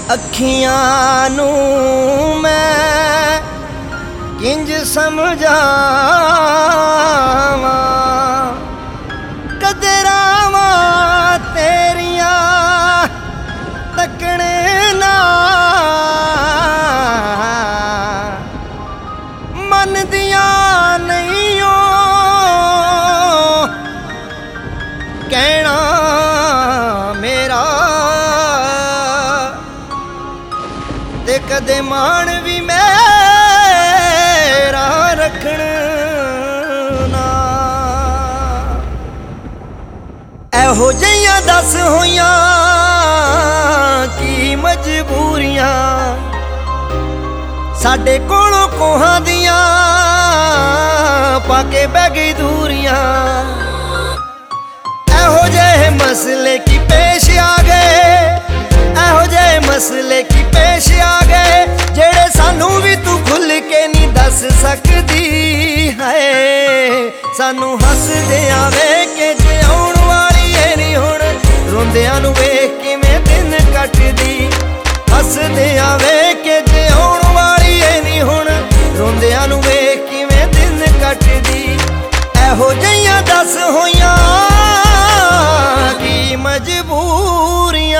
ਅੱਖੀਆਂ ਨੂੰ ਮੈਂ ਕਿੰਜ ਸਮਝਾਵਾਂ, ਕਦਰਾਵਾਂ ਤੇਰੀਆਂ ਤੱਕਣ ਨਾ ਮੰਨਦੀਆਂ ਨਹੀਂ ਓ ਕਹਿਣਾ ਮੇਰਾ, ਤੇ ਕਦੇ ਮਾਣ ਵੀ ਮੇਰਾ ਰੱਖਣ ਨਾ। ਇਹੋ ਜਿਹੀਆਂ ਦੱਸ ਹੋਈਆਂ ਕੀ ਮਜਬੂਰੀਆਂ, ਸਾਡੇ ਕੋਲੋਂ ਕੋਹਾਂ ਦੀਆਂ ਪਾ ਕੇ ਬਹਿ ਗਈ ਦੂਰੀਆਂ। ਇਹੋ ਜਿਹੇ ਮਸਲੇ ਕੀ ਪੇਸ਼ ਆ ਗਏ, ਇਹੋ ਜਿਹੇ ਮਸਲੇ ਕੀ ਪੇਸ਼ ਆ ਗਏ, ਜਿਹੜੇ ਸਾਨੂੰ ਵੀ ਤੂੰ ਖੁੱਲ ਕੇ ਨਹੀਂ ਦੱਸ ਸਕਦੀ ਹੈ। ਸਾਨੂੰ ਹੱਸਦਿਆਂ ਵੇਖ ਕੇ ਜਿਉਣ ਵਾਲੀ ਏ ਨੀ ਹੁਣ, ਰੋਂਦਿਆਂ ਨੂੰ ਵੇਖ ਕਿਵੇਂ ਦਿਨ ਕੱਟਦੀ। ਹੱਸਦਿਆਂ ਵੇਖ ਕੇ ਜਿਉਣ ਵਾਲੀ ਏ ਨੀ ਹੁਣ, ਰੋਂਦਿਆਂ ਨੂੰ ਵੇਖ ਕਿਵੇਂ ਦਿਨ ਕੱਟਦੀ। ਇਹੋ ਜਿਹੀਆਂ ਦੱਸ ਹੋਈਆਂ ਕੀ ਮਜਬੂਰੀਆਂ।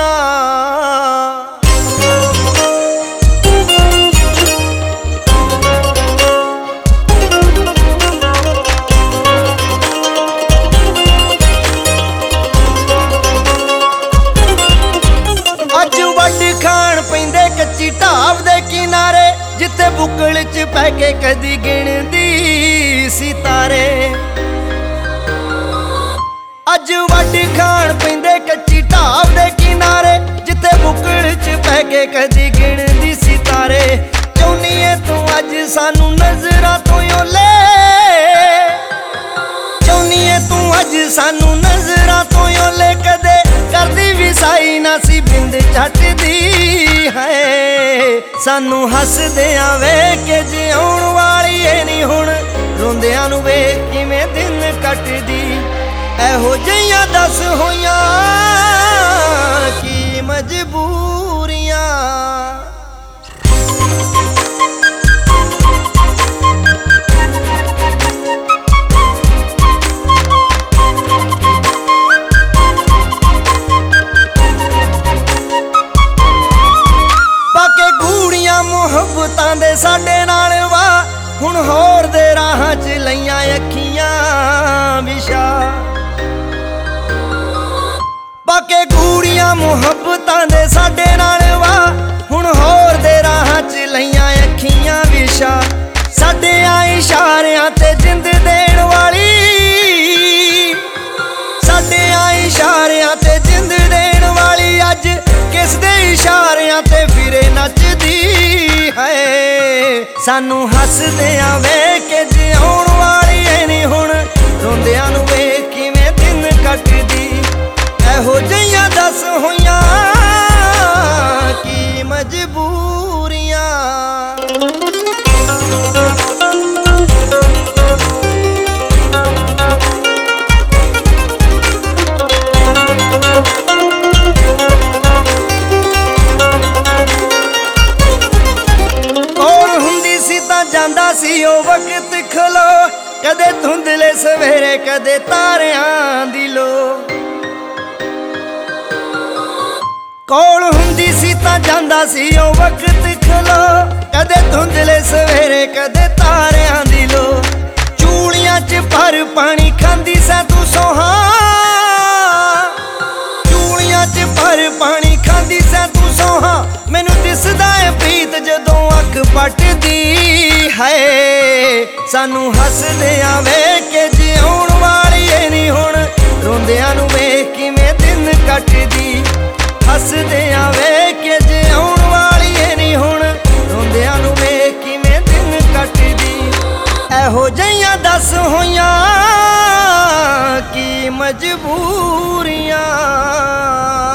ਅੱਜ ਵੱਢ ਖਾਣ ਪੈਂਦੇ ਕੱਚੀ ਢਾਬ ਦੇ ਕਿਨਾਰੇ, ਜਿੱਥੇ ਬੁੱਕਲ ਚ ਪੈ ਕੇ ਕਦੀ ਗਿਣਦੀ ਸਿਤਾਰੇ। ਅੱਜ ਵੱਢ ਖਾਣ ਪੈਂਦੇ ਕੱਚੀ ਢਾਬ ਦੇ ਕਿਨਾਰੇ, ਜਿੱਥੇ ਬੁੱਕਲ ਚ ਪੈ ਕੇ ਕਦੀ ਗਿਣਦੀ ਸਿਤਾਰੇ। ਚਾਹੁੰਦੀ ਏ ਤੂੰ ਅੱਜ ਸਾਨੂੰ ਨਜ਼ਰਾਂ ਤੋਂ ਓਲੇ, ਚਾਹੁੰਦੀ ਏ ਤੂੰ ਅੱਜ ਸਾਨੂੰ ਨਜ਼ਰਾਂ ਤੋਂ ਓਲੇ। ਕਦੇ ਕਰਦੀ ਵੀ ਸਾਈ ਨਾ ਸੀ ਬਿੰਦ ਝੱਟਦੀ ਹੈ। ਸਾਨੂੰ ਹੱਸਦਿਆਂ ਵੇਖ ਕੇ ਜਿਉਣ ਵਾਲੀ ਏ ਨੀ ਹੁਣ, ਰੋਂਦਿਆਂ ਨੂੰ ਵੇਖ ਕਿਵੇਂ ਦਿਨ ਕੱਟਦੀ। ਇਹੋ ਜਿਹੀਆਂ ਦੱਸ ਹੋਈਆਂ ਕੀ ਮਜਬੂਰੀਆਂ। ਬਾਕੀ ਗੂੜੀਆਂ ਮੁਹੱਬਤਾਂ ਦੇ ਸਾਡੇ ਨਾਲ ਵਾ, ਹੁਣ ਹੋਰ ਦੇ ਰਾਹਾਂ 'ਚ ਲਈਆਂ ਅੱਖੀਆਂ ਵਿਸ਼ਾ। ਬਾਕੀ ਗੂੜੀਆਂ ਮੁਹੱਬਤਾਂ ਦੇ ਸਾਡੇ ਨਾਲ ਵਾ, ਹੁਣ ਹੋਰ ਦੇ ਰਾਹਾਂ 'ਚ ਲਈਆਂ ਅੱਖੀਆਂ ਵਿਸ਼ਾ। ਸਾਡਿਆਂ ਇਸ਼ਾਰਿਆਂ ਤੇ ਜਿੰਦ ਦੇਣ ਵਾਲੀ, ਸਾਡਿਆਂ ਇਸ਼ਾਰਿਆਂ ਤੇ ਜਿੰਦ ਦੇਣ ਵਾਲੀ, ਅੱਜ ਕਿਸ ਦੇ ਇਸ਼ਾਰਿਆਂ ਤੇ ਫਿਰੇ ਨੱਚਦੀ ਹੈ। ਸਾਨੂੰ ਹੱਸਦਿਆਂ ਵੇਖ ਕੇ ਜਿਉਣ ਵਾਲੀ ਏ ਨੀ ਹੁਣ, ਰੋਂਦਿਆਂ ਨੂੰ ਵੇਖ ਕਿਵੇਂ ਦਿਨ ਕੱਟਦੀ। ਇਹੋ ਜਿਹੀਆਂ ਦੱਸ ਹੋਈਆਂ ਕੀ ਮਜਬੂਰੀਆਂ। ਕੋਲ ਹੁੰਦੀ ਸੀ ਤਾਂ ਜਾਂਦਾ ਸੀ ਉਹ ਵਕਤ ਖਲੋ, ਕਦੇ ਧੁੰਦਲੇ ਸਵੇਰੇ ਕਦੇ ਤਾਰਿਆਂ ਦੀ ਲੋ। ਕੋਲ ਹੁੰਦੀ ਸੀ ਤਾਂ ਜਾਂਦਾ ਸੀ ਉਹ ਵਕਤ ਖਲੋ, ਕਦੇ ਧੁੰਦਲੇ ਸਵੇਰੇ ਕਦੇ ਤਾਰਿਆਂ ਦੀ ਲੋ। ਚੂੜੀਆਂ 'ਚ ਭਰ ਪਾਣੀ ਖਾਂਦੀ ਸੈਂ ਤੂੰ ਸੋਹਾਂ, ਚੂੜੀਆਂ 'ਚ ਭਰ ਪਾਣੀ ਖਾਂਦੀ ਸੈਂ ਤੂੰ ਸੋਹਾਂ। ਮੈਨੂੰ ਦਿਸਦਾ ਏ ਪ੍ਰੀਤ ਜਦੋਂ ਅੱਖ ਪੱਟਦੀ ਹੈ। ਸਾਨੂੰ ਹੱਸਦਿਆਂ ਵੇਖ ਕੇ ਜਿਉਣ ਵਾਲੀ ਏ ਨੀ ਹੁਣ, ਰੋਂਦਿਆਂ ਨੂੰ ਵੇਖ ਕਿਵੇਂ ਦਿਨ ਕੱਟਦੀ। ਹੱਸਦਿਆਂ ਵੇਖ ਕੇ ਜਿਉਣ ਵਾਲੀ ਏ ਨੀ ਹੁਣ, ਰੋਂਦਿਆਂ ਨੂੰ ਵੇਖ ਕਿਵੇਂ ਦਿਨ ਕੱਟਦੀ। ਇਹੋ ਜਿਹੀਆਂ ਦੱਸ ਹੋਈਆਂ ਕੀ ਮਜਬੂਰੀਆਂ।